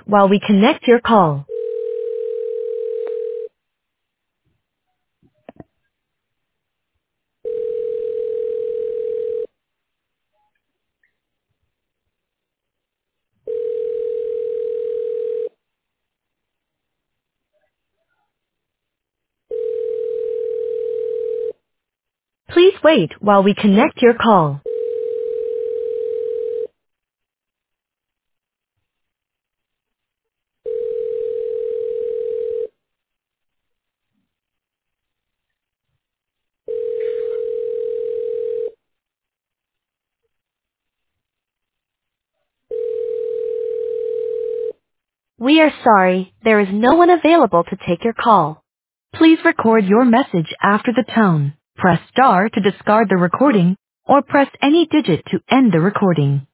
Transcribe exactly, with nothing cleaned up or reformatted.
while we connect your call. Please wait while we connect your call. We are sorry, there is no one available to take your call. Please record your message after the tone. Press star to discard the recording, or press any digit to end the recording.